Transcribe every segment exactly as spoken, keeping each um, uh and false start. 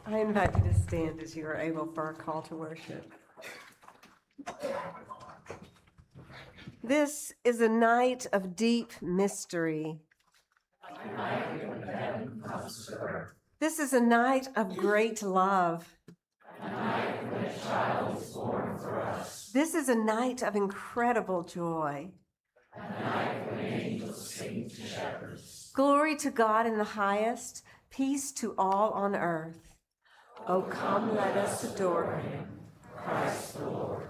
I invite you to stand as you are able for our call to worship. This is a night of deep mystery. A night when heaven comes to earth. This is a night of great love. A night when a child is born for us. This is a night of incredible joy. A night when angels sing to shepherds. Glory to God in the highest, peace to all on earth. O come, let us adore him, Christ the Lord.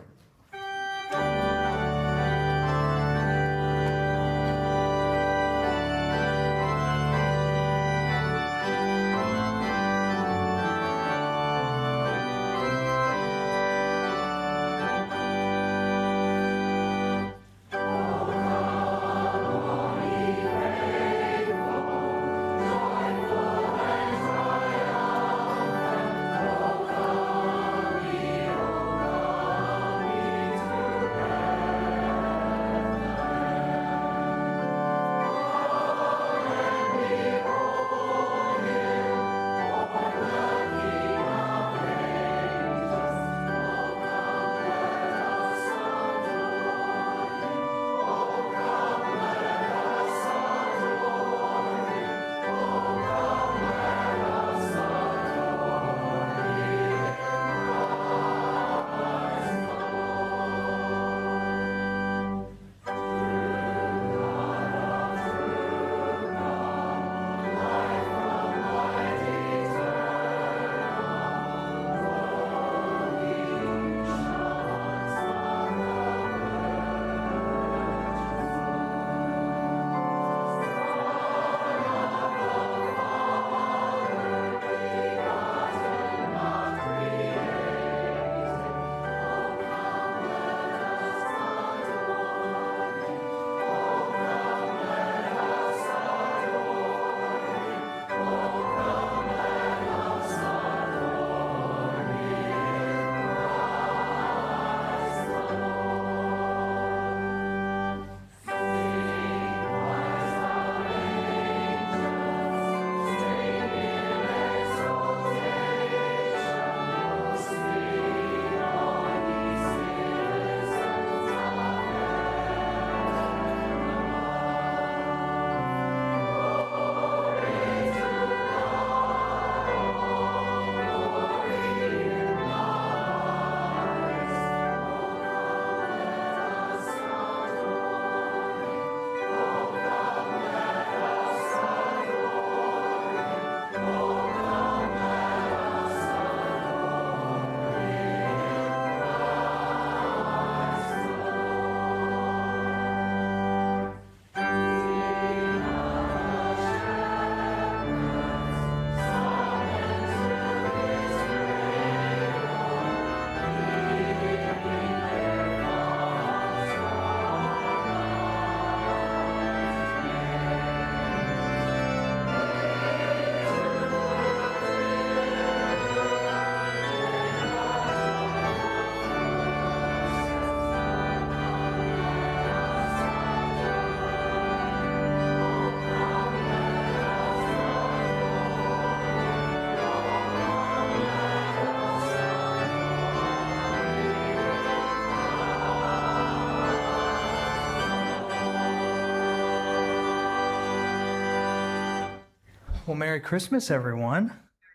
Well, Merry Christmas, everyone.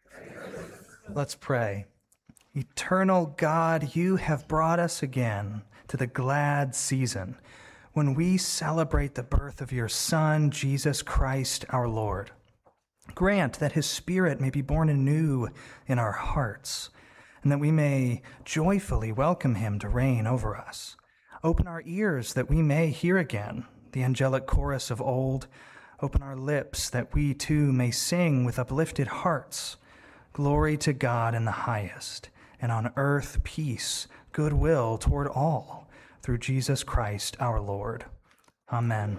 Let's pray. Eternal God, you have brought us again to the glad season when we celebrate the birth of your Son, Jesus Christ, our Lord. Grant that his Spirit may be born anew in our hearts, and that we may joyfully welcome him to reign over us. Open our ears that we may hear again the angelic chorus of old. Open our lips that we too may sing with uplifted hearts. Glory to God in the highest, and on earth peace, goodwill toward all, through Jesus Christ our Lord. Amen.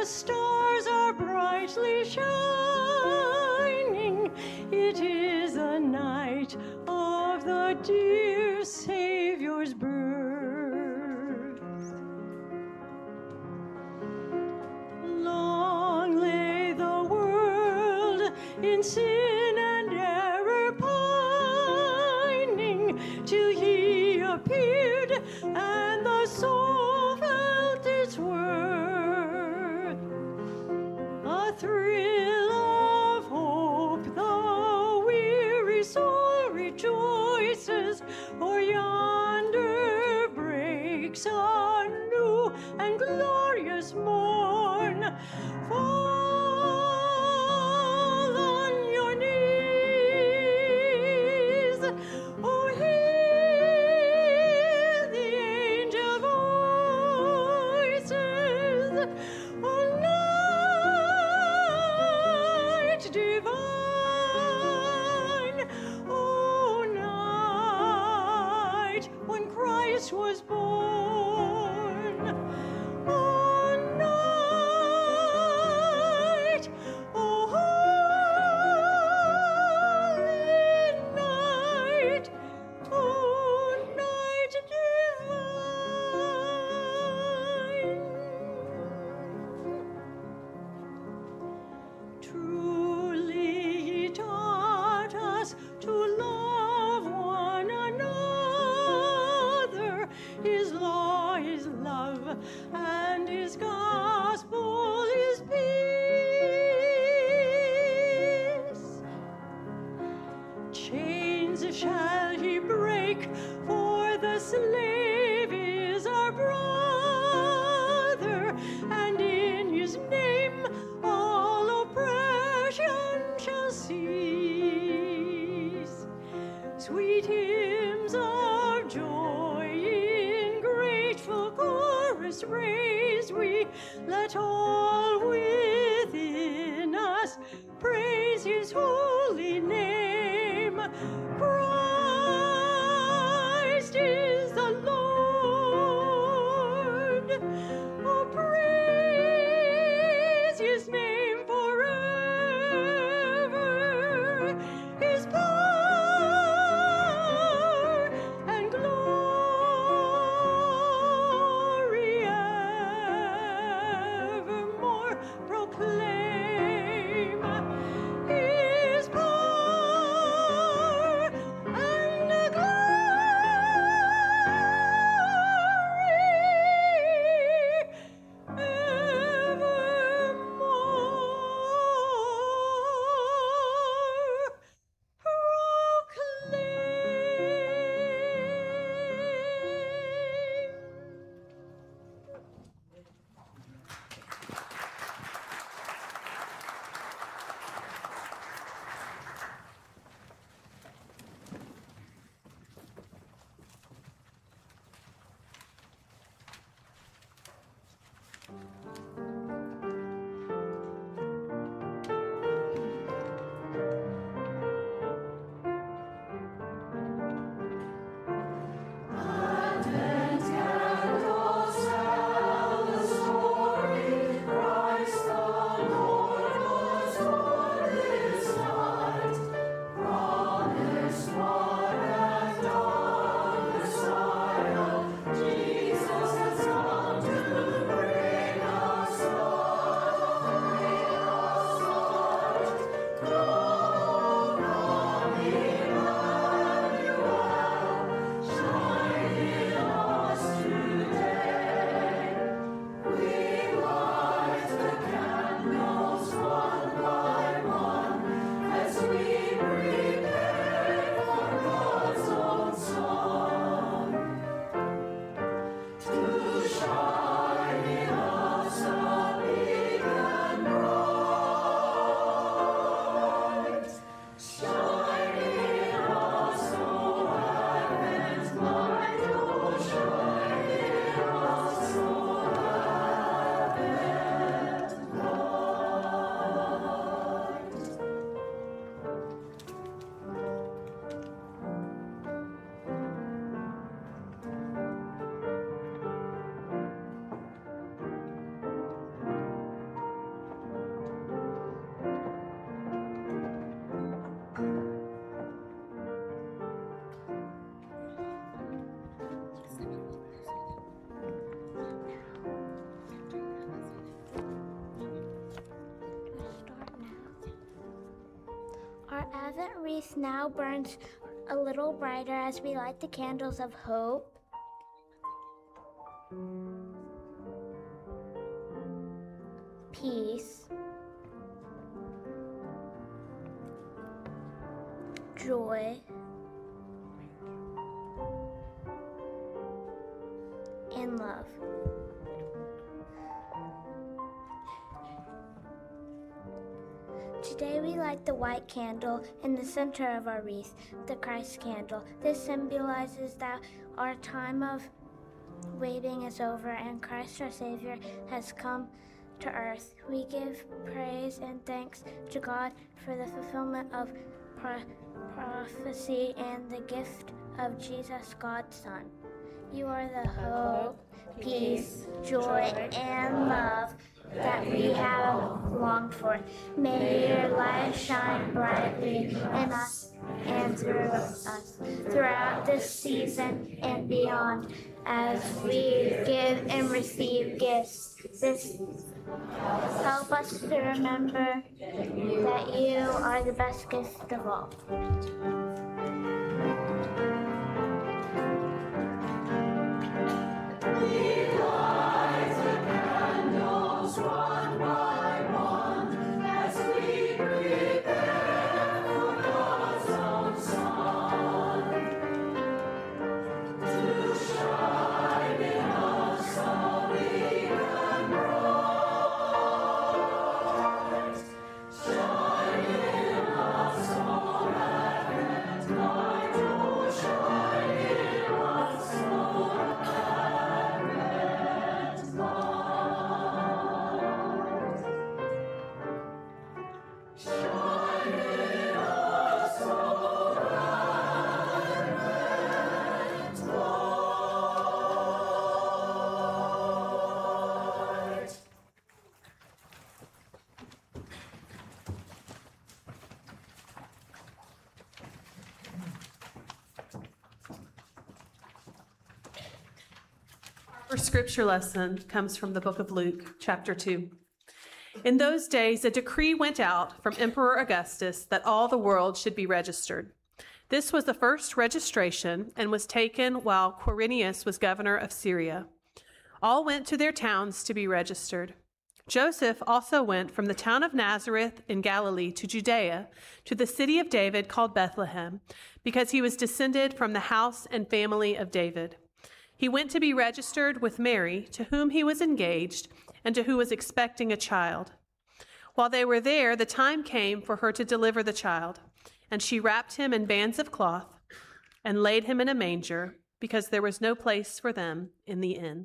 stars are brightly shining. It is the night of the dear Savior's birth. Long lay the world in sin and error pining, till he appeared and the soul felt its worth. A thrill of hope, the weary soul rejoices, for yonder breaks a new and glorious morn. Fall on your knees, oh, hear the angel voices, oh, night divine, oh, night when Christ was born. Oh, night, oh, holy night, oh, night divine. Truly he taught us to love one another. His law is love, and his gospel is peace. Chains shall he break, for the slave is our brother, and in his name all oppression shall cease. Sweet hymns of joy in grateful chorus raise we, let all within us praise his holy name. Christ is the Lord. Oh, praise his name forever. His power and glory evermore proclaim. His Our Advent wreath now burns a little brighter as we light the candles of hope, peace, joy, and love. Today we light the white candle in the center of our wreath, the Christ candle. This symbolizes that our time of waiting is over and Christ our Savior has come to earth. We give praise and thanks to God for the fulfillment of pro- prophecy and the gift of Jesus, God's Son. You are the hope, peace, joy, and love that we have longed for. May your light shine brightly in us and through us throughout this season and beyond as we give and receive gifts. This help us to remember that you are the best gift of all. Our scripture lesson comes from the book of Luke, chapter two. In those days, a decree went out from Emperor Augustus that all the world should be registered. This was the first registration and was taken while Quirinius was governor of Syria. All went to their towns to be registered. Joseph also went from the town of Nazareth in Galilee to Judea, to the city of David called Bethlehem, because he was descended from the house and family of David. He went to be registered with Mary, to whom he was engaged, and to who was expecting a child. While they were there, the time came for her to deliver the child, and she wrapped him in bands of cloth and laid him in a manger, because there was no place for them in the inn.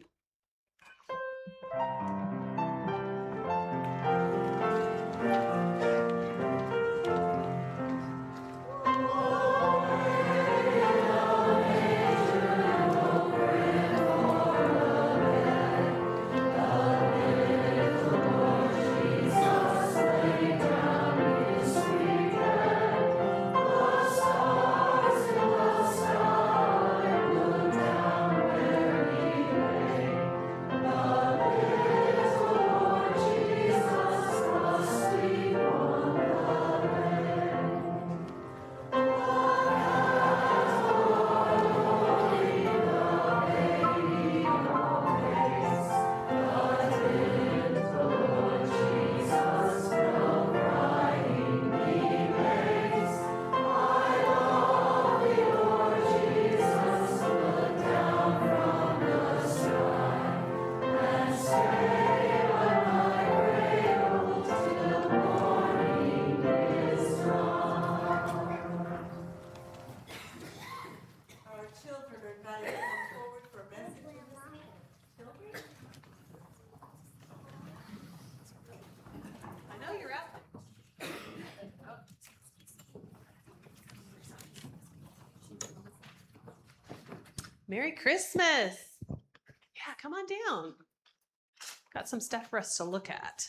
Merry Christmas. Yeah, come on down. Got some stuff for us to look at.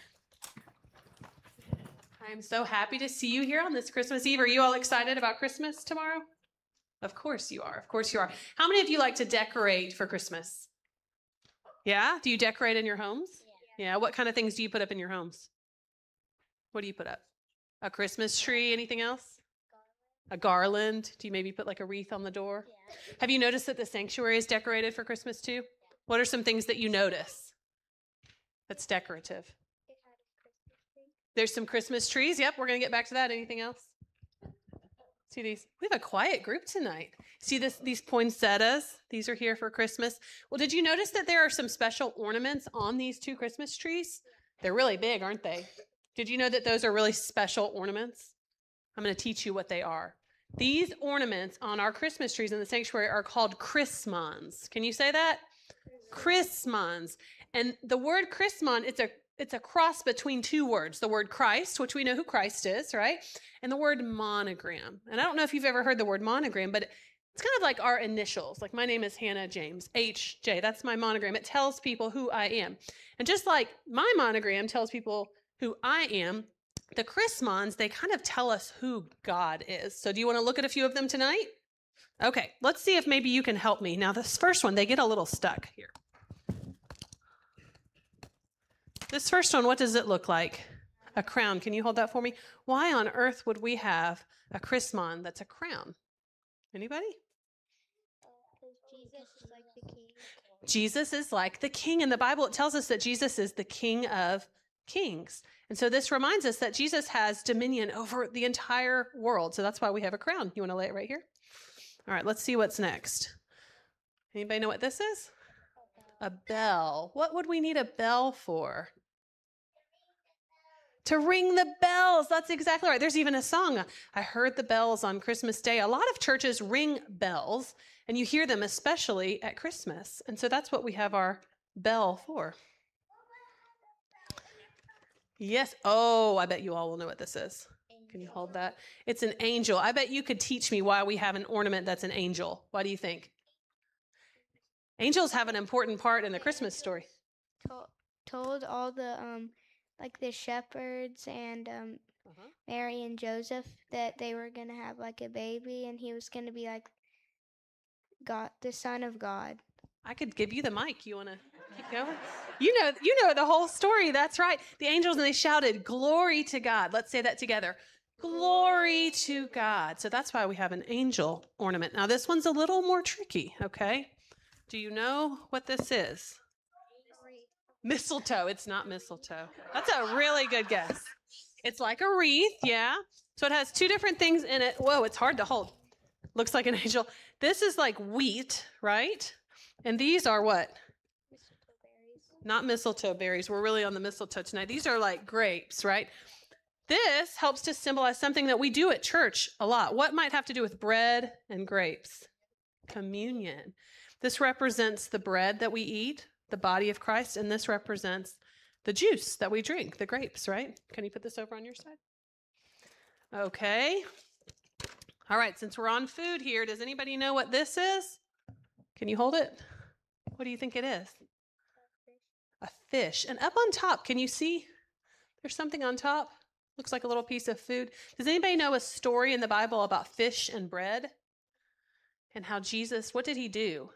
I'm so happy to see you here on this Christmas Eve. Are you all excited about Christmas tomorrow? Of course you are. Of course you are. How many of you like to decorate for Christmas? Yeah? Do you decorate in your homes? Yeah. Yeah. What kind of things do you put up in your homes? What do you put up? A Christmas tree. Anything else? A garland. Do you maybe put like a wreath on the door? Yeah. Have you noticed that the sanctuary is decorated for Christmas too? What are some things that you notice that's decorative? It had a Christmas tree. There's some Christmas trees. Yep, we're going to get back to that. Anything else? See these? We have a quiet group tonight. See this? These poinsettias? These are here for Christmas. Well, did you notice that there are some special ornaments on these two Christmas trees? They're really big, aren't they? Did you know that those are really special ornaments? I'm going to teach you what they are. These ornaments on our Christmas trees in the sanctuary are called chrismons. Can you say that? Chrismons. And the word chrismon, it's a it's a cross between two words. The word Christ, which we know who Christ is, right? And the word monogram. And I don't know if you've ever heard the word monogram, but it's kind of like our initials. Like my name is Hannah James, H J. That's my monogram. It tells people who I am. And just like my monogram tells people who I am, the chrismons, they kind of tell us who God is. So do you want to look at a few of them tonight? Okay, let's see if maybe you can help me. Now, this first one, they get a little stuck here. This first one, what does it look like? A crown. Can you hold that for me? Why on earth would we have a chrismon that's a crown? Anybody? Because Jesus is like the king. Jesus is like the king. In the Bible, it tells us that Jesus is the King of Kings. And so this reminds us that Jesus has dominion over the entire world. So that's why we have a crown. You want to lay it right here? All right, let's see what's next. Anybody know what this is? A bell. What would we need a bell for? To ring the bells. That's exactly right. There's even a song. I heard the bells on Christmas Day. A lot of churches ring bells, and you hear them especially at Christmas. And so that's what we have our bell for. Yes. Oh, I bet you all will know what this is. Can you hold that? It's an angel. I bet you could teach me why we have an ornament that's an angel. Why do you think? Angels have an important part in the Christmas story. Told, told all the um like the shepherds and um Uh-huh. Mary and Joseph that they were gonna have like a baby and he was gonna be like God, the Son of God. I could give you the mic. You want to keep going? You know, you know the whole story. That's right. The angels, and they shouted, "Glory to God." Let's say that together. Glory to God. So that's why we have an angel ornament. Now, this one's a little more tricky, okay? Do you know what this is? Mistletoe. It's not mistletoe. That's a really good guess. It's like a wreath, yeah? So it has two different things in it. Whoa, it's hard to hold. Looks like an angel. This is like wheat, right? And these are what? Mistletoe berries. Not mistletoe berries. We're really on the mistletoe tonight. These are like grapes, right? This helps to symbolize something that we do at church a lot. What might have to do with bread and grapes? Communion. This represents the bread that we eat, the body of Christ, and this represents the juice that we drink, the grapes, right? Can you put this over on your side? Okay. All right, since we're on food here, does anybody know what this is? Can you hold it? What do you think it is? A fish. And up on top, can you see there's something on top? Looks like a little piece of food. Does anybody know a story in the Bible about fish and bread? And how Jesus, what did he do?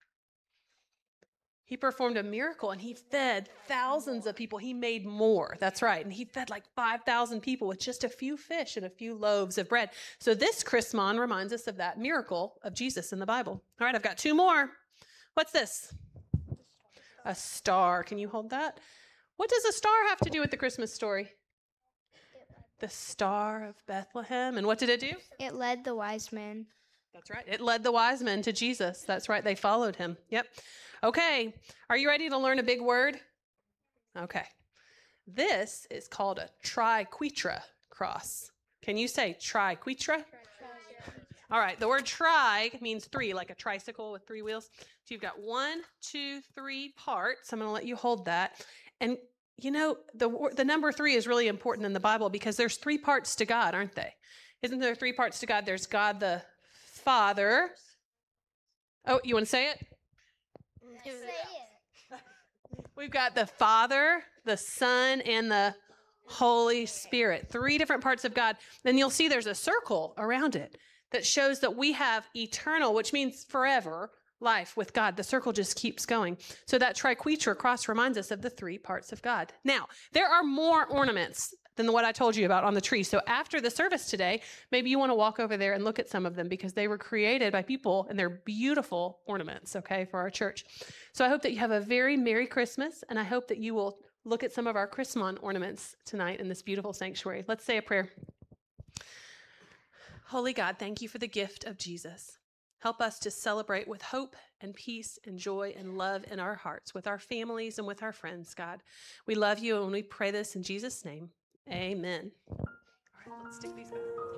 He performed a miracle and he fed thousands of people. He made more. That's right. And he fed like five thousand people with just a few fish and a few loaves of bread. So this chrismon reminds us of that miracle of Jesus in the Bible. All right, I've got two more. What's this? A star. Can you hold that? What does a star have to do with the Christmas story? The Star of Bethlehem. And what did it do? It led the wise men. That's right. It led the wise men to Jesus. That's right. They followed him. Yep. Okay. Are you ready to learn a big word? Okay. This is called a triquetra cross. Can you say triquetra? All right. The word tri means three, like a tricycle with three wheels. So you've got one, two, three parts. I'm going to let you hold that. And you know, the the number three is really important in the Bible because there's three parts to God, aren't they? Isn't there three parts to God? There's God the Father. Oh, you want to say it? Say it. We've got the Father, the Son, and the Holy Spirit. Three different parts of God. Then you'll see there's a circle around it that shows that we have eternal, which means forever, life with God. The circle just keeps going. So that triquetra cross reminds us of the three parts of God. Now, there are more ornaments than what I told you about on the tree. So after the service today, maybe you want to walk over there and look at some of them because they were created by people and they're beautiful ornaments, okay, for our church. So I hope that you have a very Merry Christmas, and I hope that you will look at some of our Christmas ornaments tonight in this beautiful sanctuary. Let's say a prayer. Holy God, thank you for the gift of Jesus. Help us to celebrate with hope and peace and joy and love in our hearts, with our families and with our friends, God. We love you, and we pray this in Jesus' name. Amen. All right, let's stick these back.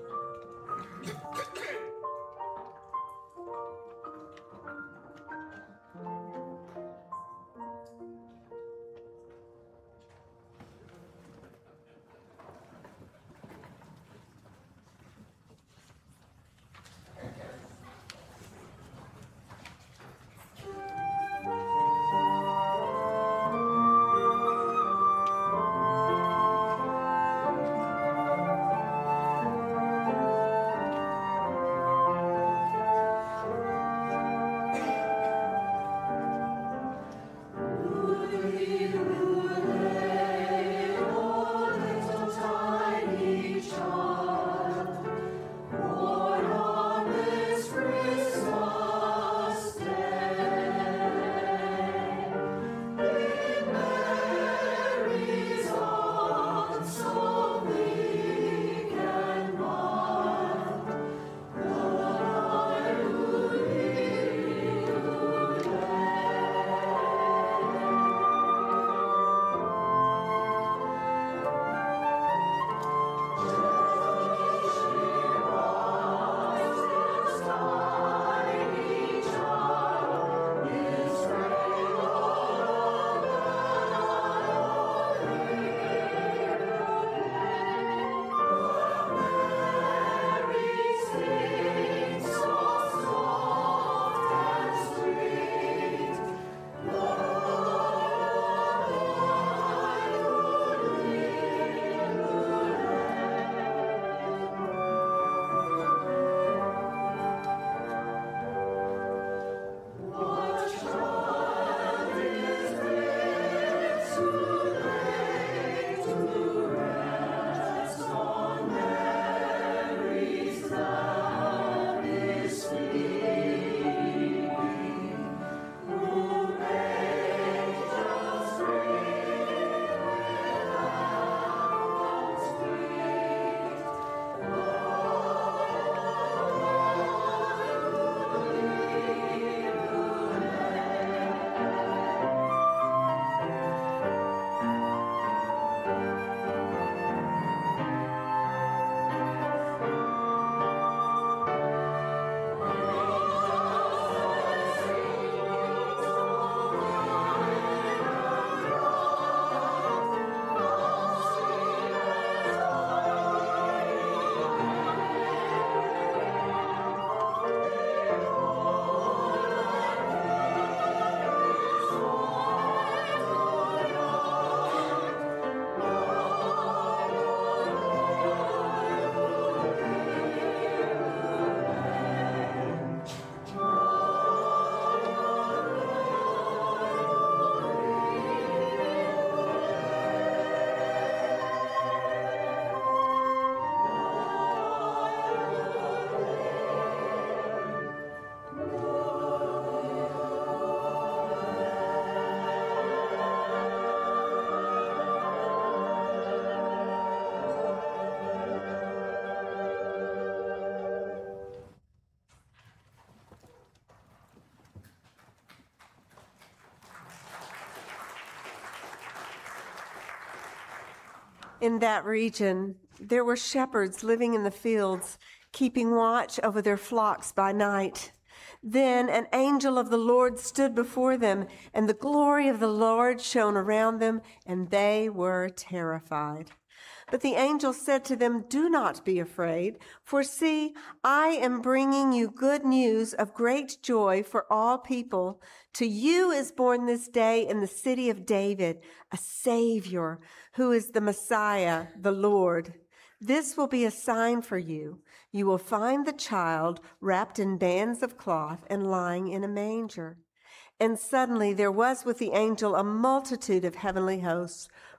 In that region, there were shepherds living in the fields, keeping watch over their flocks by night. Then an angel of the Lord stood before them, and the glory of the Lord shone around them, and they were terrified. But the angel said to them, "Do not be afraid, for see, I am bringing you good news of great joy for all people. To you is born this day in the city of David a Savior, who is the Messiah, the Lord. This will be a sign for you. You will find the child wrapped in bands of cloth and lying in a manger." And suddenly there was with the angel a multitude of heavenly hosts,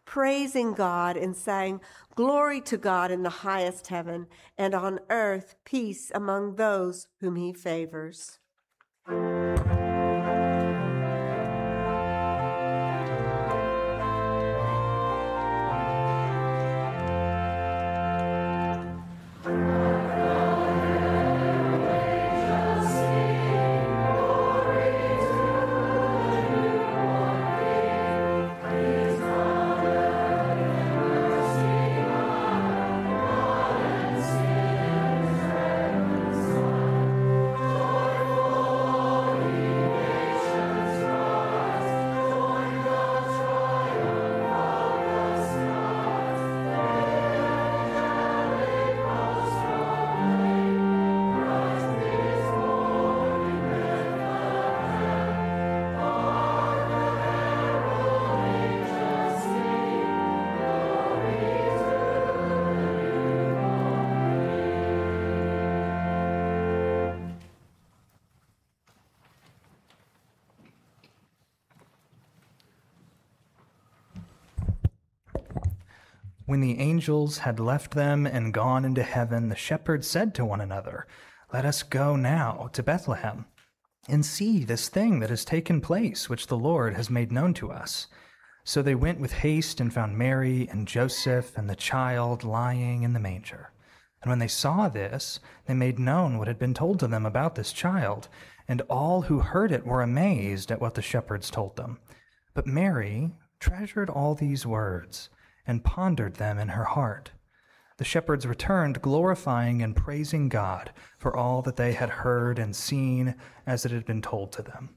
praising God and saying, "Glory to God in the highest heaven, and on earth peace among those whom he favors." When the angels had left them and gone into heaven, the shepherds said to one another, "Let us go now to Bethlehem and see this thing that has taken place, which the Lord has made known to us." So they went with haste and found Mary and Joseph and the child lying in the manger. And when they saw this, they made known what had been told to them about this child, and all who heard it were amazed at what the shepherds told them. But Mary treasured all these words and pondered them in her heart. The shepherds returned, glorifying and praising God for all that they had heard and seen as it had been told to them.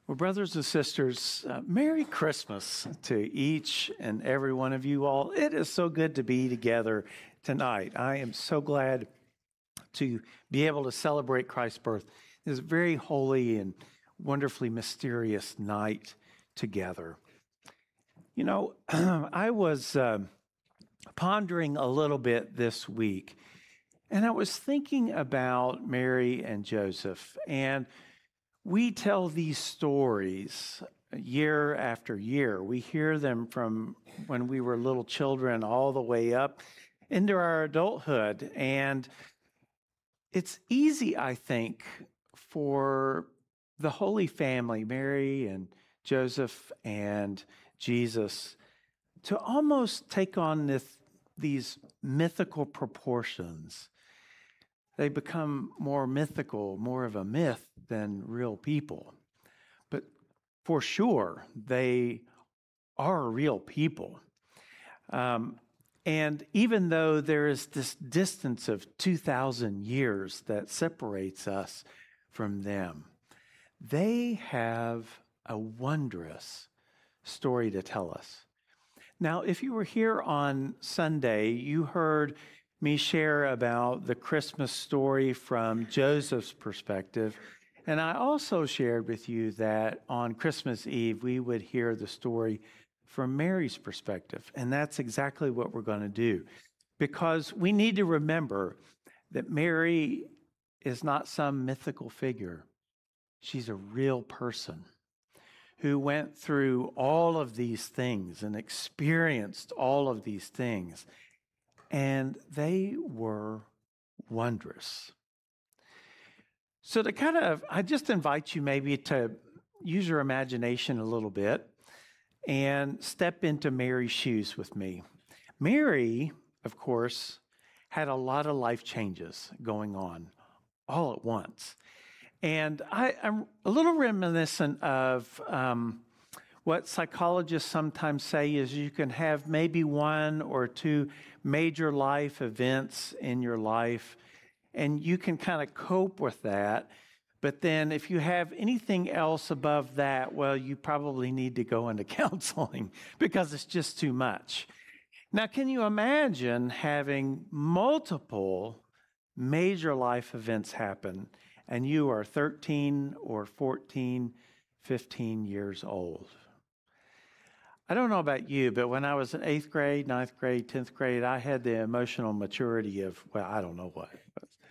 Well, brothers and sisters, uh, Merry Christmas to each and every one of you all. It is so good to be together tonight. I am so glad to be able to celebrate Christ's birth. This very holy and wonderfully mysterious night together. You know, I was uh, pondering a little bit this week, and I was thinking about Mary and Joseph, and we tell these stories year after year. We hear them from when we were little children all the way up into our adulthood. And it's easy, I think, for the Holy Family, Mary and Joseph and Jesus, to almost take on this, these mythical proportions. They become more mythical, more of a myth than real people. But for sure, they are real people. Um, and even though there is this distance of two thousand years that separates us from them, they have a wondrous story to tell us. Now, if you were here on Sunday, you heard me share about the Christmas story from Joseph's perspective. And I also shared with you that on Christmas Eve, we would hear the story from Mary's perspective. And that's exactly what we're going to do. Because we need to remember that Mary is not some mythical figure. She's a real person who went through all of these things and experienced all of these things. And they were wondrous. So to kind of, I just invite you maybe to use your imagination a little bit and step into Mary's shoes with me. Mary, of course, had a lot of life changes going on all at once. And I, I'm a little reminiscent of um, what psychologists sometimes say is you can have maybe one or two major life events in your life, and you can kind of cope with that. But then if you have anything else above that, well, you probably need to go into counseling because it's just too much. Now, can you imagine having multiple major life events happen, and you are thirteen or fourteen, fifteen years old? I don't know about you, but when I was in eighth grade, ninth grade, tenth grade, I had the emotional maturity of, well, I don't know what.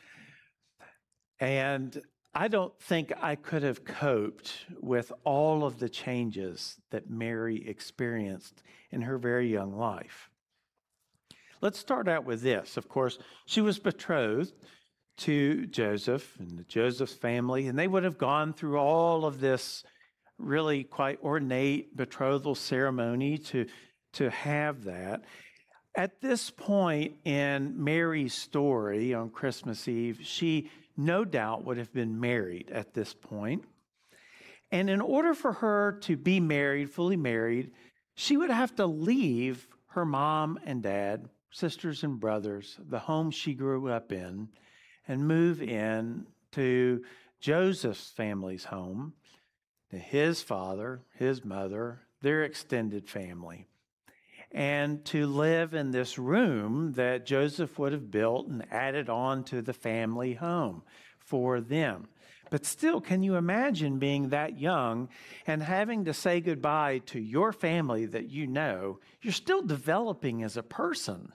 And I don't think I could have coped with all of the changes that Mary experienced in her very young life. Let's start out with this. Of course, she was betrothed to Joseph and the Joseph's family, and they would have gone through all of this really quite ornate betrothal ceremony to, to have that. At this point in Mary's story on Christmas Eve, she no doubt would have been married at this point. And in order for her to be married, fully married, she would have to leave her mom and dad, sisters and brothers, the home she grew up in, and move in to Joseph's family's home, to his father, his mother, their extended family, and to live in this room that Joseph would have built and added on to the family home for them. But still, can you imagine being that young and having to say goodbye to your family that you know? You're still developing as a person.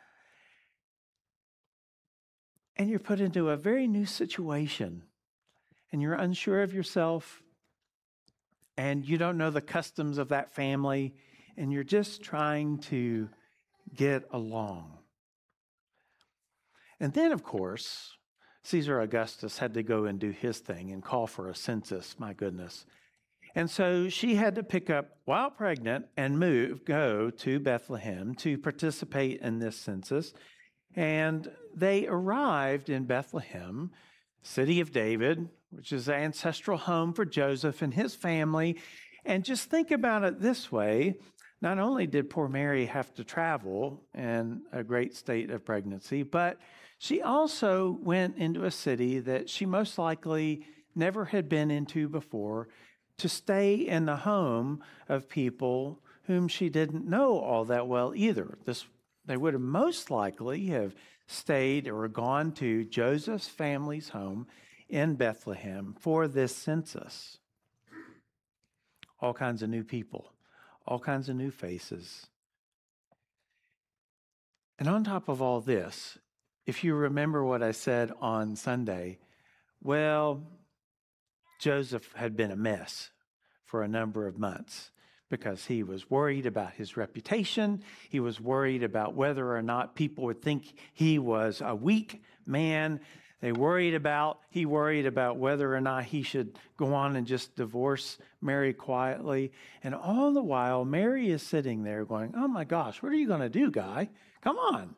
And you're put into a very new situation, and you're unsure of yourself, and you don't know the customs of that family, and you're just trying to get along. And then, of course, Caesar Augustus had to go and do his thing and call for a census, my goodness. And so she had to pick up, while pregnant, and move, go to Bethlehem to participate in this census. And they arrived in Bethlehem, city of David, which is the ancestral home for Joseph and his family. And just think about it this way. Not only did poor Mary have to travel in a great state of pregnancy, but she also went into a city that she most likely never had been into before to stay in the home of people whom she didn't know all that well either. This, they would have most likely have stayed or gone to Joseph's family's home in Bethlehem for this census. All kinds of new people, all kinds of new faces. And on top of all this, if you remember what I said on Sunday, well, Joseph had been a mess for a number of months because he was worried about his reputation. He was worried about whether or not people would think he was a weak man. They worried about, he worried about whether or not he should go on and just divorce Mary quietly. And all the while, Mary is sitting there going, oh my gosh, what are you going to do, guy? Come on.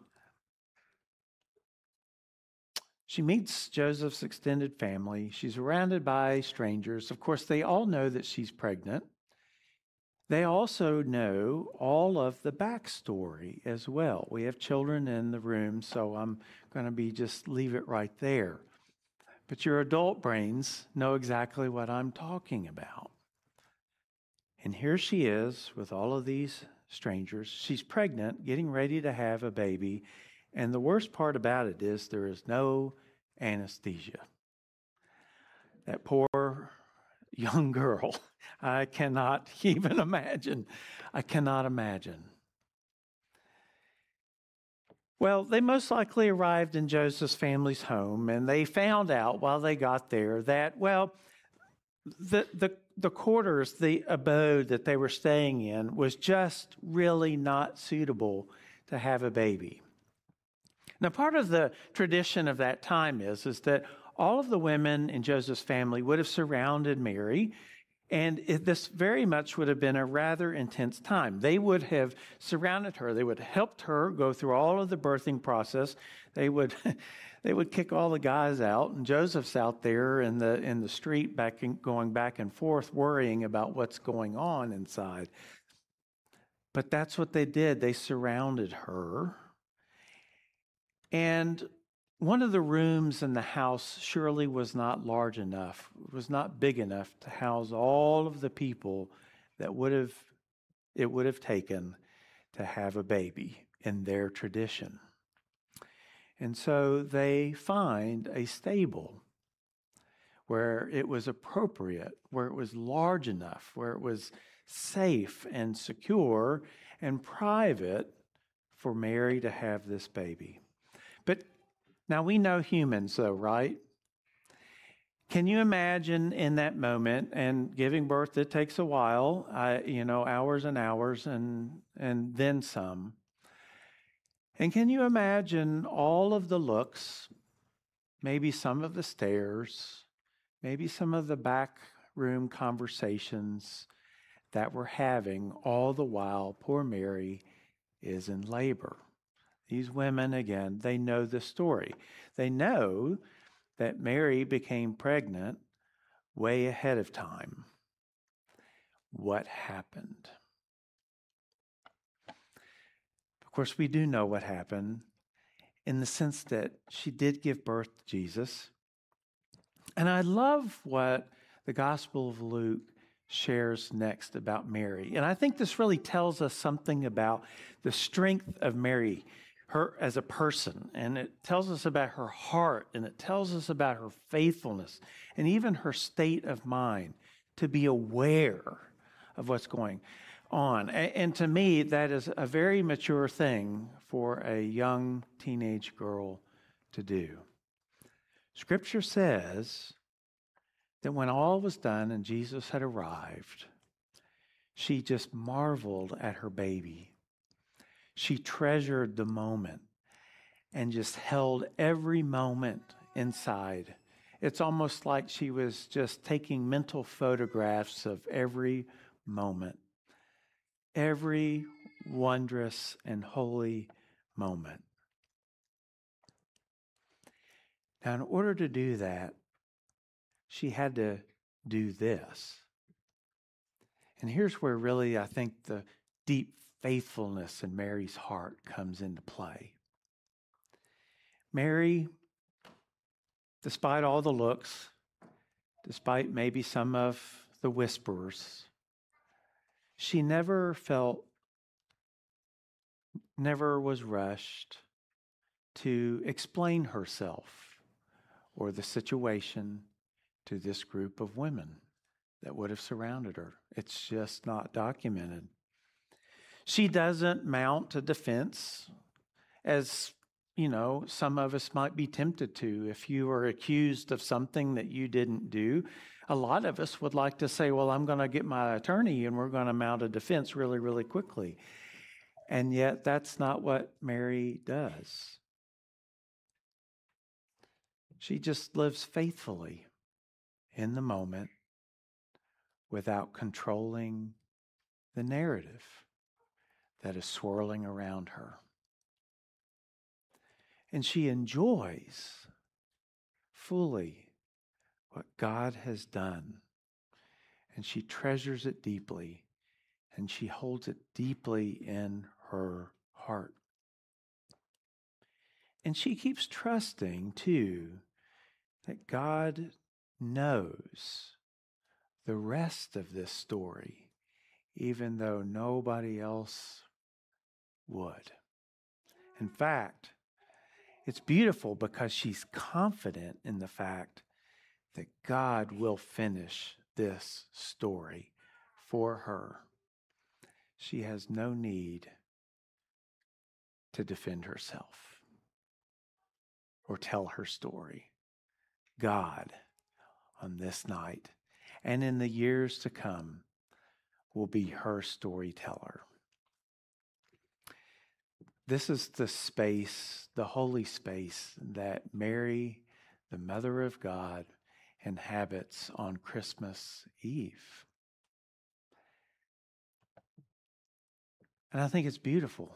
She meets Joseph's extended family. She's surrounded by strangers. Of course, they all know that she's pregnant. They also know all of the backstory as well. We have children in the room, so I'm going to be just leave it right there. But your adult brains know exactly what I'm talking about. And here she is with all of these strangers. She's pregnant, getting ready to have a baby. And the worst part about it is there is no anesthesia. That poor young girl, I cannot even imagine. I cannot imagine. Well, they most likely arrived in Joseph's family's home, and they found out while they got there that, well, the the the quarters, the abode that they were staying in was just really not suitable to have a baby. Now, part of the tradition of that time is, is that all of the women in Joseph's family would have surrounded Mary, and it, this very much would have been a rather intense time. They would have surrounded her. They would have helped her go through all of the birthing process. They would they would kick all the guys out, and Joseph's out there in the in the street, back and, going back and forth, worrying about what's going on inside. But that's what they did. They surrounded her. And one of the rooms in the house surely was not large enough, was not big enough to house all of the people that would have it would have taken to have a baby in their tradition. And so they find a stable where it was appropriate, where it was large enough, where it was safe and secure and private for Mary to have this baby. But now we know humans, though, right? Can you imagine in that moment, and giving birth, it takes a while, uh, you know, hours and hours and and then some. And can you imagine all of the looks, maybe some of the stares, maybe some of the back room conversations that we're having all the while poor Mary is in labor? These women, again, they know the story. They know that Mary became pregnant way ahead of time. What happened? Of course, we do know what happened in the sense that she did give birth to Jesus. And I love what the Gospel of Luke shares next about Mary. And I think this really tells us something about the strength of Mary, her as a person, and it tells us about her heart, and it tells us about her faithfulness, and even her state of mind to be aware of what's going on. And to me, that is a very mature thing for a young teenage girl to do. Scripture says that when all was done and Jesus had arrived, she just marveled at her baby. She treasured the moment and just held every moment inside. It's almost like she was just taking mental photographs of every moment, every wondrous and holy moment. Now, in order to do that, she had to do this. And here's where really I think the deep faithfulness in Mary's heart comes into play. Mary, despite all the looks, despite maybe some of the whisperers. She never felt, never was rushed to explain herself or the situation to this group of women that would have surrounded her. It's just not documented. She doesn't mount a defense, as, you know, some of us might be tempted to. If you are accused of something that you didn't do, a lot of us would like to say, well, I'm going to get my attorney and we're going to mount a defense really, really quickly. And yet that's not what Mary does. She just lives faithfully in the moment without controlling the narrative that is swirling around her. And she enjoys fully what God has done. And she treasures it deeply, and she holds it deeply in her heart. And she keeps trusting, too, that God knows the rest of this story, even though nobody else would. In fact, it's beautiful because she's confident in the fact that God will finish this story for her. She has no need to defend herself or tell her story. God, on this night and in the years to come, will be her storyteller. This is the space, the holy space that Mary, the Mother of God, inhabits on Christmas Eve. And I think it's beautiful.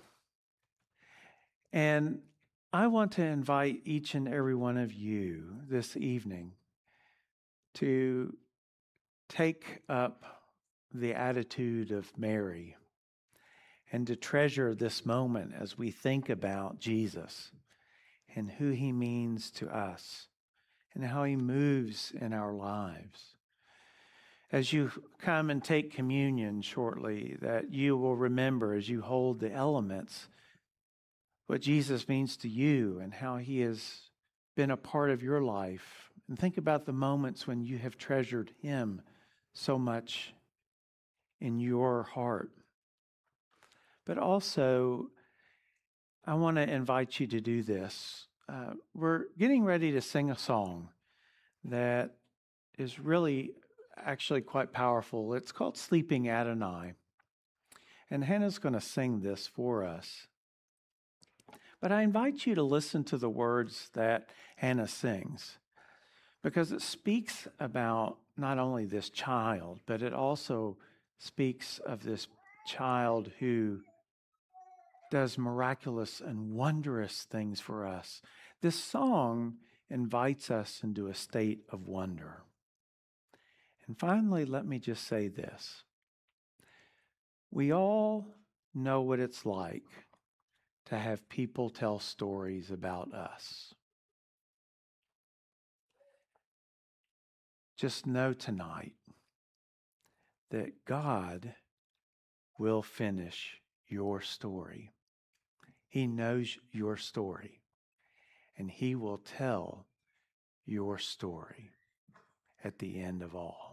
And I want to invite each and every one of you this evening to take up the attitude of Mary and to treasure this moment as we think about Jesus and who he means to us and how he moves in our lives. As you come and take communion shortly, that you will remember as you hold the elements what Jesus means to you and how he has been a part of your life. And think about the moments when you have treasured him so much in your heart. But also, I want to invite you to do this. Uh, we're getting ready to sing a song that is really actually quite powerful. It's called Sleeping Adonai. And Hannah's going to sing this for us. But I invite you to listen to the words that Hannah sings, because it speaks about not only this child, but it also speaks of this child who does miraculous and wondrous things for us. This song invites us into a state of wonder. And finally, let me just say this. We all know what it's like to have people tell stories about us. Just know tonight that God will finish your story. He knows your story, and he will tell your story at the end of all.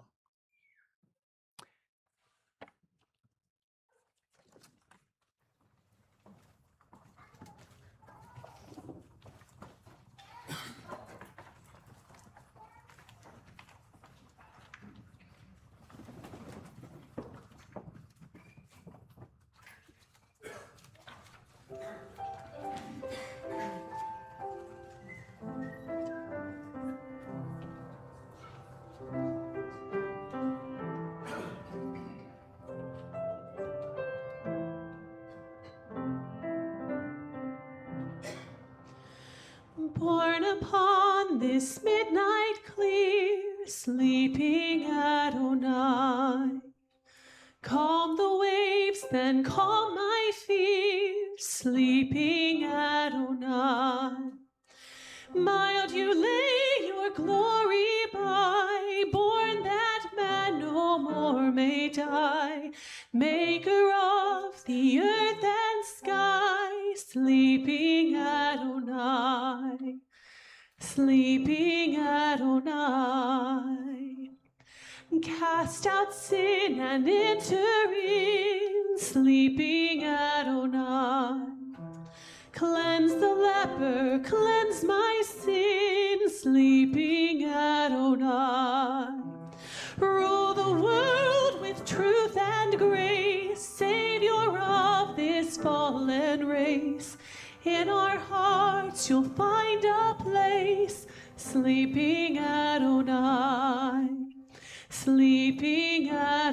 Born upon this midnight clear, sleeping Adonai, calm the waves, then calm my fears, sleeping Adonai. Mild you lay your glory by, born that man no may die, maker of the earth and sky, sleeping Adonai, sleeping Adonai. Cast out sin and enter in, sleeping Adonai. Cleanse the leper, cleanse my sin, sleeping Adonai. Rule the world with truth and grace, Savior of this fallen race. In our hearts you'll find a place, sleeping Adonai, sleeping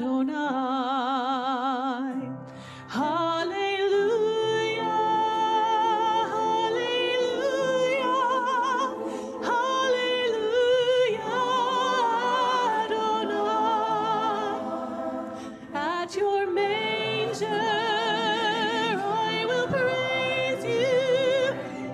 Adonai. Hallelujah, hallelujah, hallelujah, Adonai. At your manger I will praise you,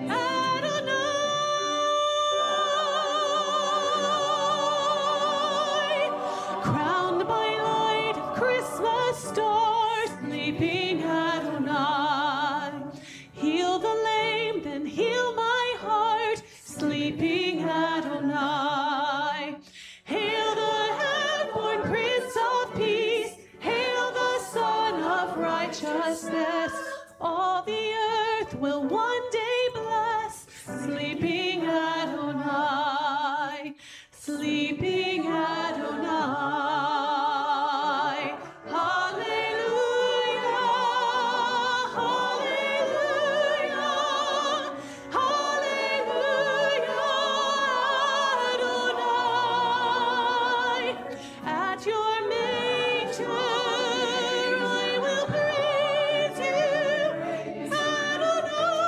Adonai. Crowned by light of Christmas stars, sleeping Adonai. Heal the lame, then heal my heart, sleeping Adonai. Hail the heaven-born Prince of Peace, hail the Son of Righteousness. All the earth will one day bless, sleeping Adonai, sleeping Adonai. Hallelujah, hallelujah, hallelujah, Adonai. At your manger I will praise you, Adonai.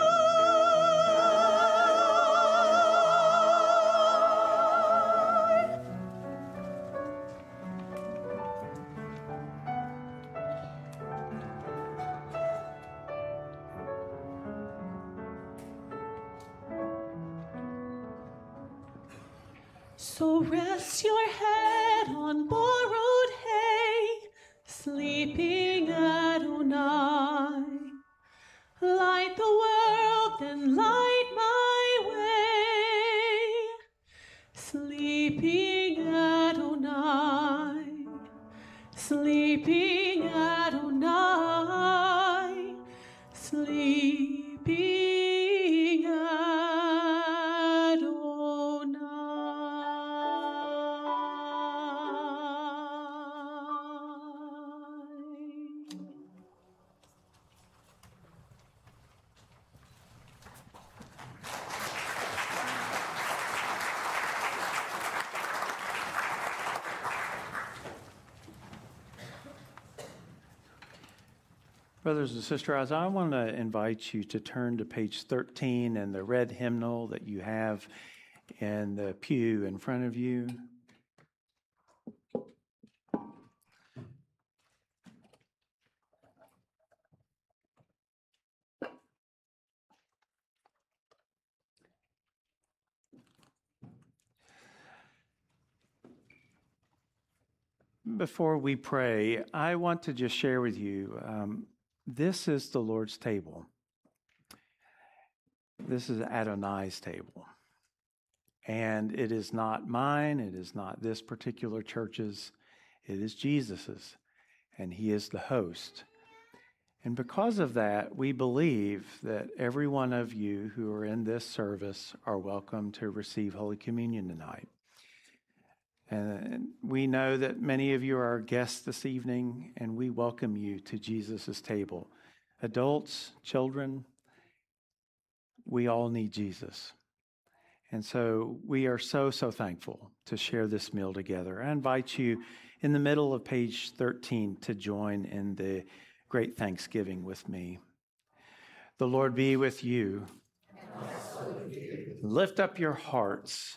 So rest your head on borrowed hay, sleeping Adonai. Light the world, then light my way, sleeping Adonai, sleeping Adonai, sleeping Adonai. Brothers and sisters, I want to invite you to turn to page thirteen and the red hymnal that you have in the pew in front of you. Before we pray, I want to just share with you, um, this is the Lord's table. This is Adonai's table. And it is not mine, it is not this particular church's, it is Jesus's, and he is the host. And because of that, we believe that every one of you who are in this service are welcome to receive Holy Communion tonight. And we know that many of you are our guests this evening, and we welcome you to Jesus' table. Adults, children, we all need Jesus. And so we are so, so thankful to share this meal together. I invite you in the middle of page thirteen to join in the great Thanksgiving with me. The Lord be with you. And also with you. Lift up your hearts.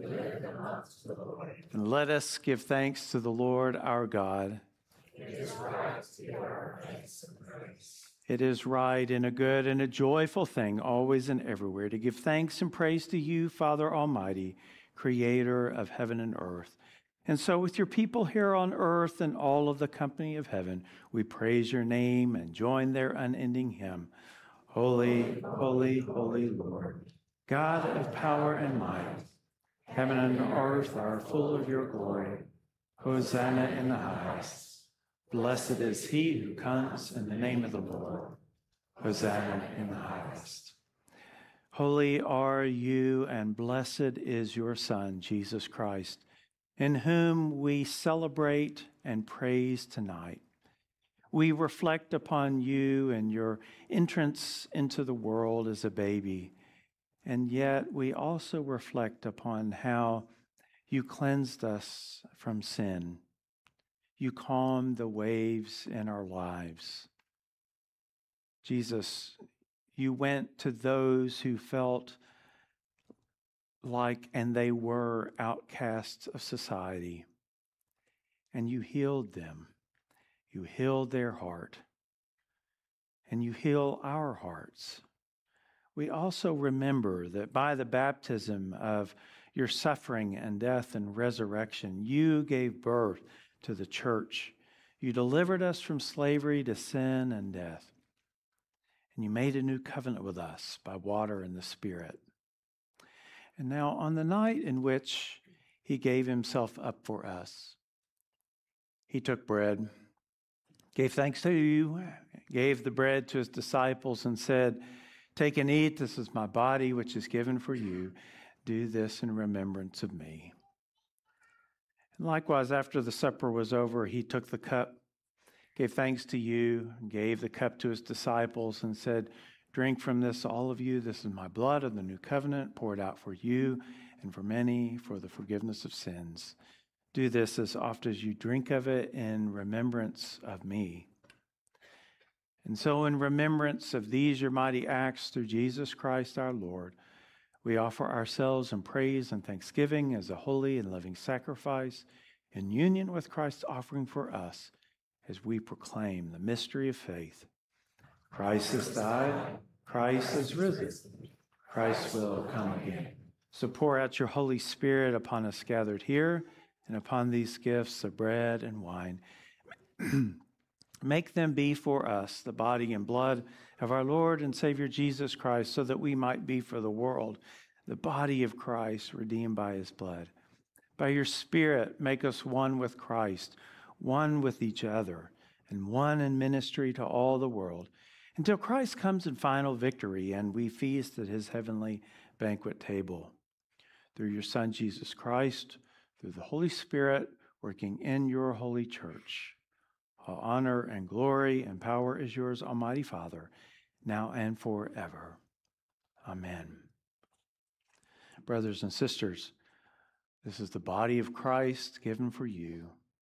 And let us give thanks to the Lord our God. It is right to give our thanks and praise. It is right and a good and a joyful thing, always and everywhere, to give thanks and praise to you, Father Almighty, creator of heaven and earth. And so with your people here on earth and all of the company of heaven, we praise your name and join their unending hymn. Holy, holy, holy Lord, God of power and might, heaven and earth are full of your glory. Hosanna in the highest. Blessed is he who comes in the name of the Lord. Hosanna in the highest. Holy are you, and blessed is your Son, Jesus Christ, in whom we celebrate and praise tonight. We reflect upon you and your entrance into the world as a baby, and yet we also reflect upon how you cleansed us from sin. You calmed the waves in our lives. Jesus, you went to those who felt like, and they were, outcasts of society, and you healed them. You healed their heart, and you heal our hearts. We also remember that by the baptism of your suffering and death and resurrection, you gave birth to the church. You delivered us from slavery to sin and death. And you made a new covenant with us by water and the Spirit. And now on the night in which he gave himself up for us, he took bread, gave thanks to you, gave the bread to his disciples and said, "Take and eat, this is my body which is given for you. Do this in remembrance of me." And likewise, after the supper was over, he took the cup, gave thanks to you, gave the cup to his disciples and said, "Drink from this, all of you. This is my blood of the new covenant poured out for you and for many for the forgiveness of sins. Do this as oft as you drink of it in remembrance of me." And so in remembrance of these your mighty acts through Jesus Christ our Lord, we offer ourselves in praise and thanksgiving as a holy and loving sacrifice in union with Christ's offering for us as we proclaim the mystery of faith. Christ has died, Christ is risen, Christ will come again. So pour out your Holy Spirit upon us gathered here and upon these gifts of bread and wine. Make them be for us the body and blood of our Lord and Savior Jesus Christ, so that we might be for the world the body of Christ redeemed by his blood. By your Spirit, make us one with Christ, one with each other, and one in ministry to all the world, until Christ comes in final victory and we feast at his heavenly banquet table. Through your Son, Jesus Christ, through the Holy Spirit working in your holy church, all honor and glory and power is yours, Almighty Father, now and forever. Amen. Brothers and sisters, this is the body of Christ given for you.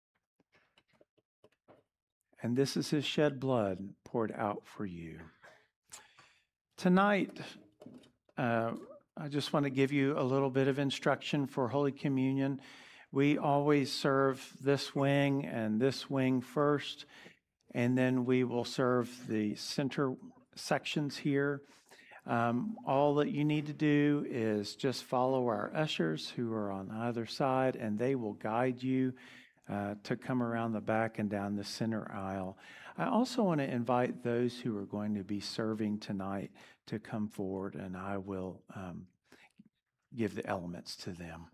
And this is his shed blood poured out for you. Tonight, uh, I just want to give you a little bit of instruction for Holy Communion. We always serve this wing and this wing first, and then we will serve the center sections here. Um, all that you need to do is just follow our ushers who are on either side, and they will guide you uh, to come around the back and down the center aisle. I also want to invite those who are going to be serving tonight to come forward, and I will um, give the elements to them.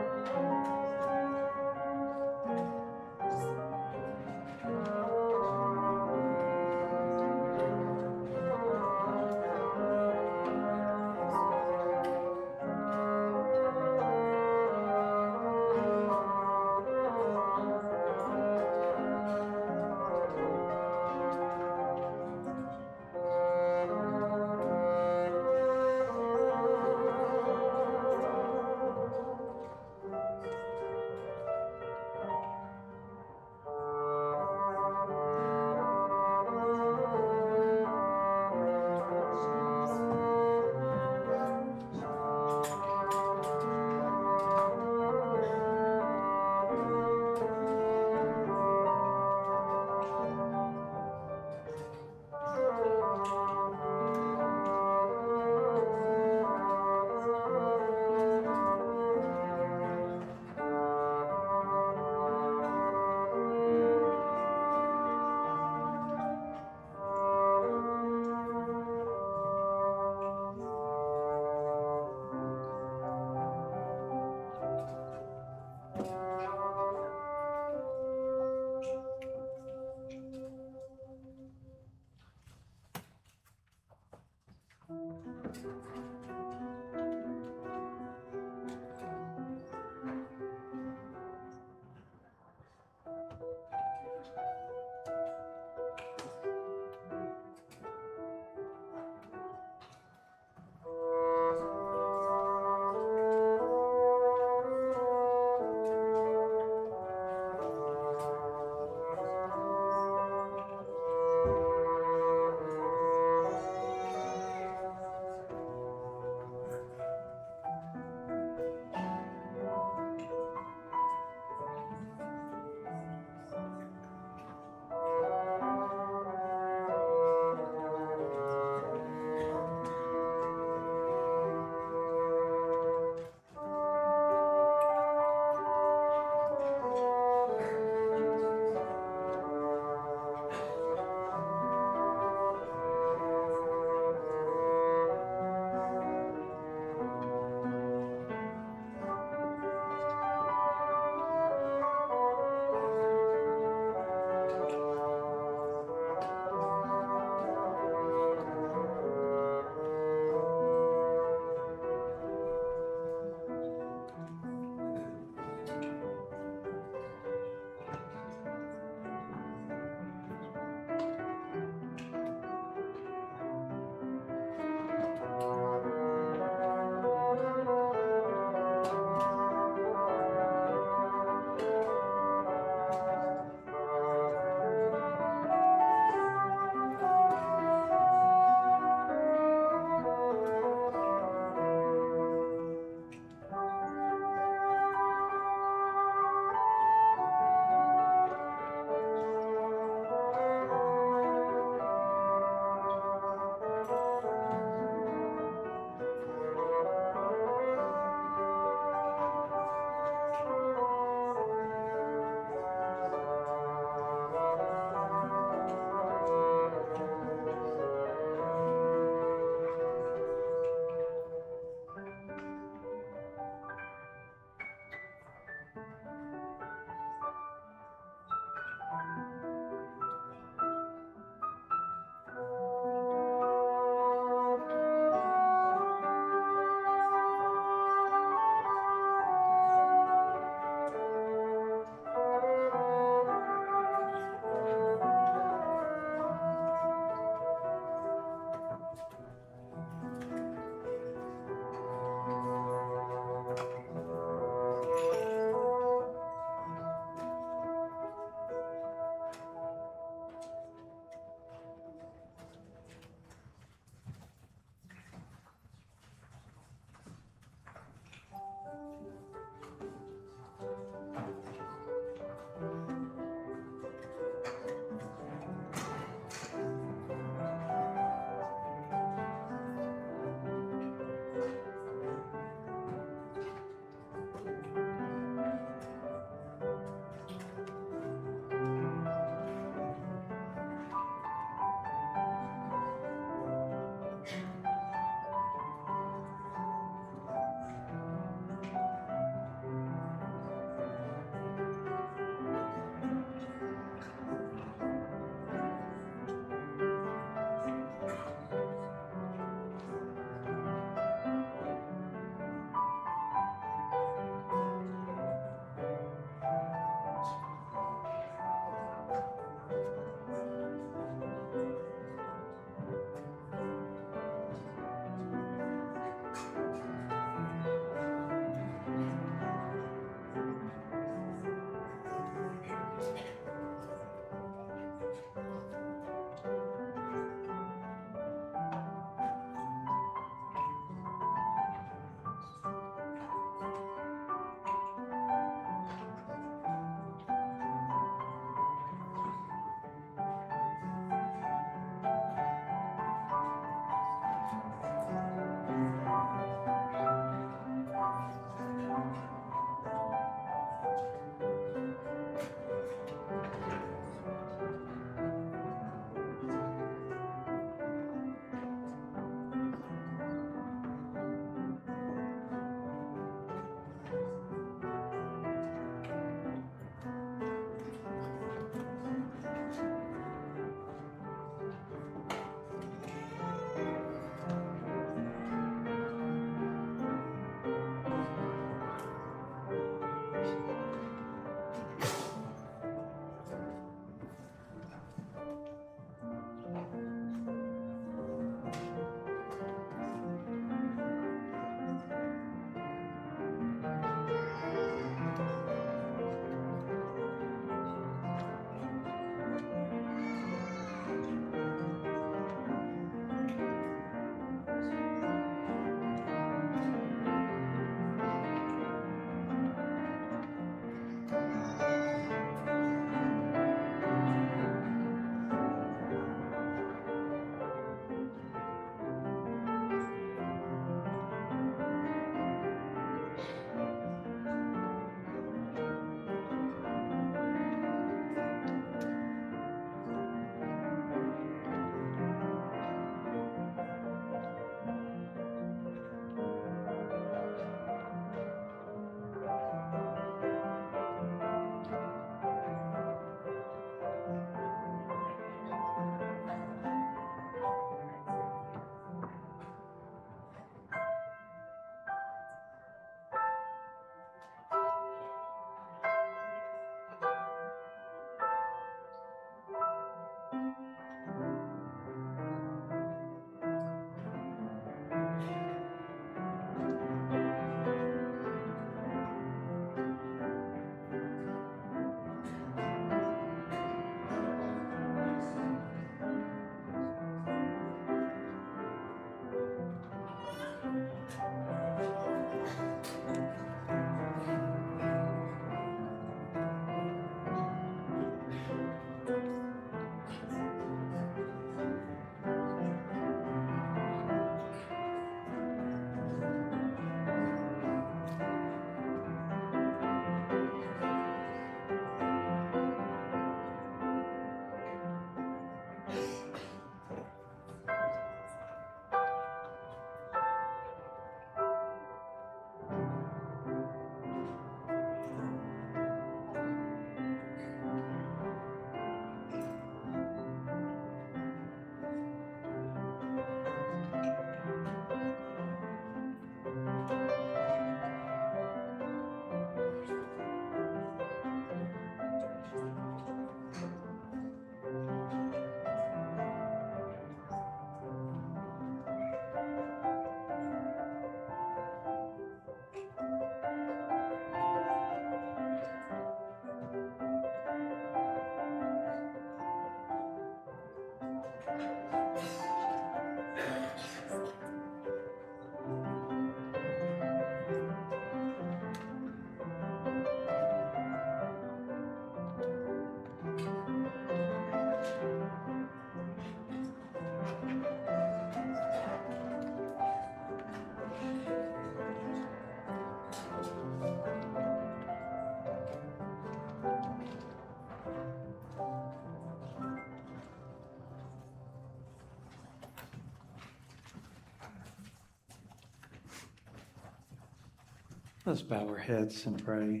Let's bow our heads and pray.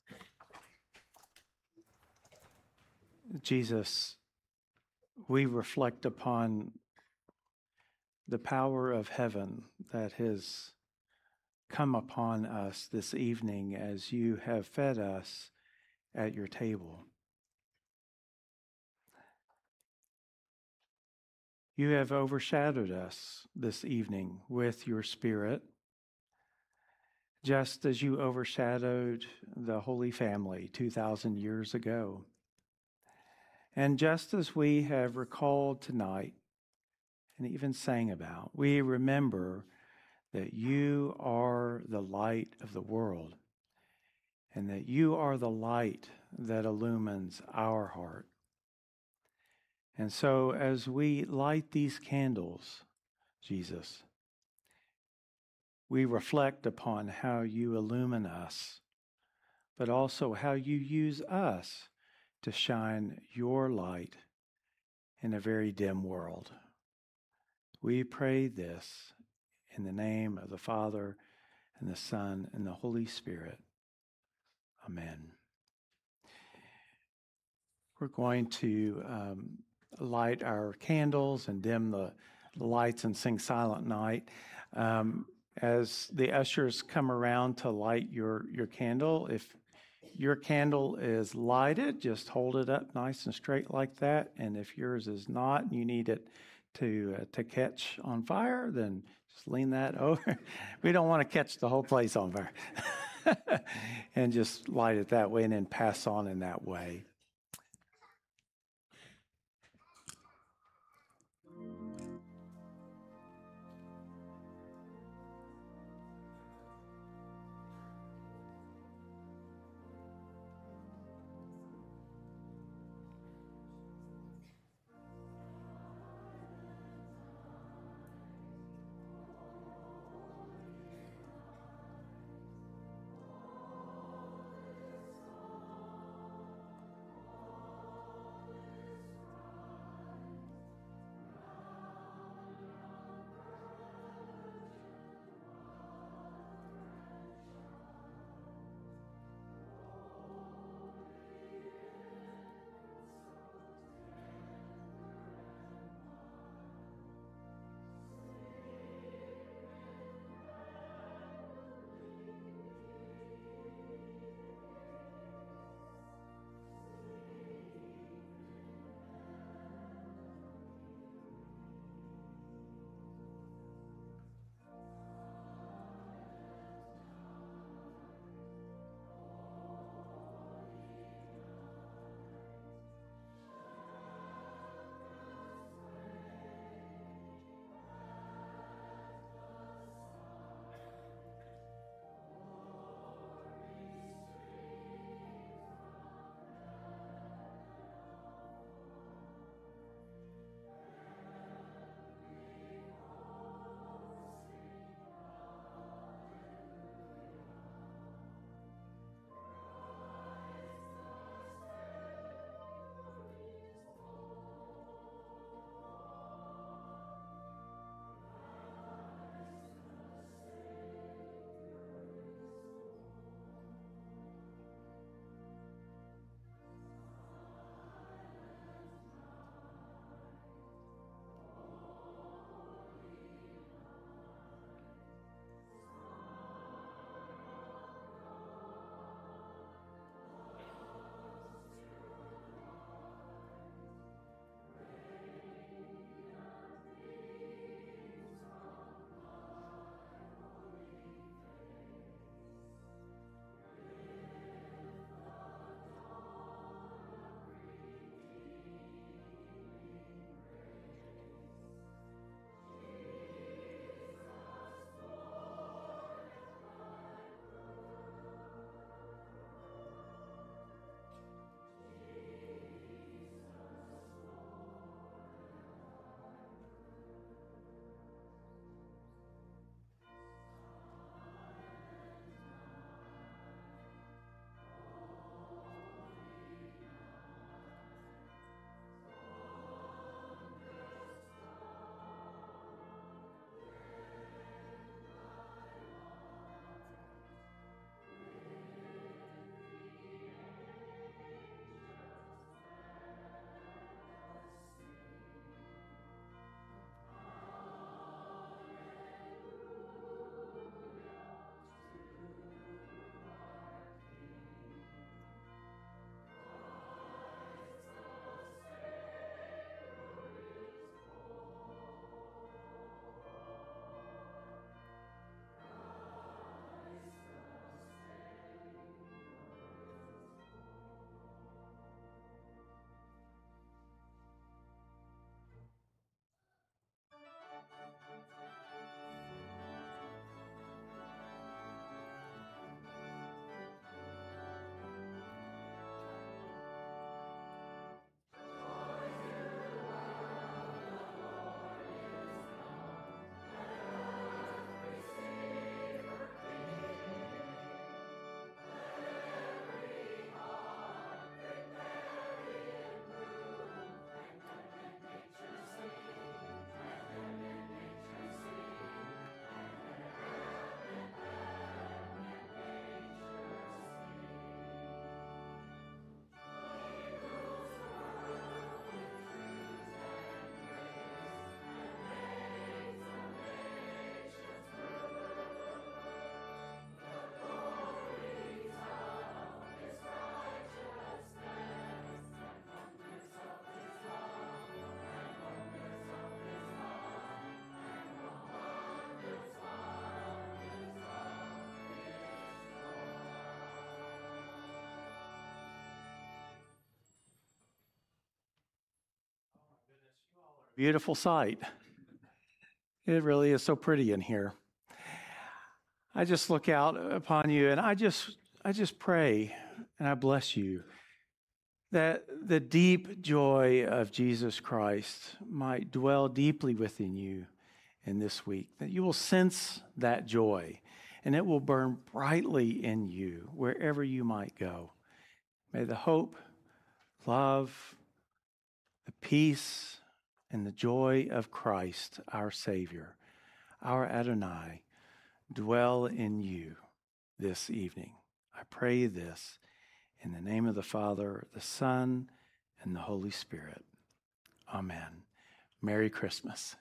Jesus, we reflect upon the power of heaven that has come upon us this evening as you have fed us at your table. You have overshadowed us this evening with your Spirit, just as you overshadowed the Holy Family two thousand years ago. And just as we have recalled tonight and even sang about, we remember that you are the light of the world and that you are the light that illumines our heart. And so as we light these candles, Jesus, we reflect upon how you illumine us, but also how you use us to shine your light in a very dim world. We pray this in the name of the Father and the Son and the Holy Spirit. Amen. We're going to um, light our candles and dim the, the lights and sing Silent Night. Um, as the ushers come around to light your, your candle, if your candle is lighted, just hold it up nice and straight like that. And if yours is not, and you need it to uh, to catch on fire, then just lean that over. We don't want to catch the whole place on fire. And just light it that way and then pass on in that way. Beautiful sight. It really is so pretty in here. I just look out upon you and I just I just pray and I bless you that the deep joy of Jesus Christ might dwell deeply within you in this week, that you will sense that joy and it will burn brightly in you wherever you might go. May the hope, love, the peace, and the joy of Christ, our Savior, our Adonai, dwell in you this evening. I pray this in the name of the Father, the Son, and the Holy Spirit. Amen. Merry Christmas.